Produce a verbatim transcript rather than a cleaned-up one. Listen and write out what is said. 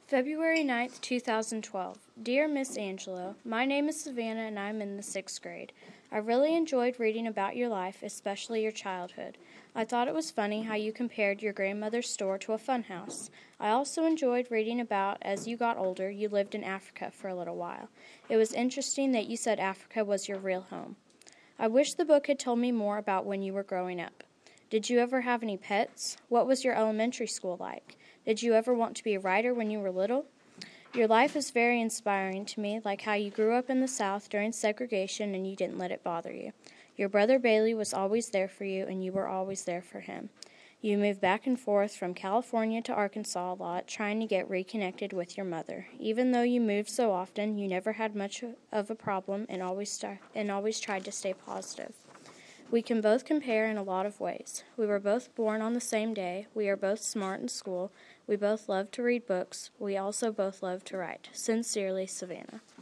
February ninth, two thousand twelve. Dear Miss Angelo, my name is Savannah and I'm in the sixth grade. I really enjoyed reading about your life, especially your childhood. I thought it was funny how you compared your grandmother's store to a funhouse. I also enjoyed reading about, as you got older, you lived in Africa for a little while. It was interesting that you said Africa was your real home. I wish the book had told me more about when you were growing up. Did you ever have any pets? What was your elementary school like? Did you ever want to be a writer when you were little? Your life is very inspiring to me, like how you grew up in the South during segregation and you didn't let it bother you. Your brother Bailey was always there for you and you were always there for him. You moved back and forth from California to Arkansas a lot, trying to get reconnected with your mother. Even though you moved so often, you never had much of a problem and always star- and always tried to stay positive. We can both compare in a lot of ways. We were both born on the same day. We are both smart in school. We both love to read books. We also both love to write. Sincerely, Savannah.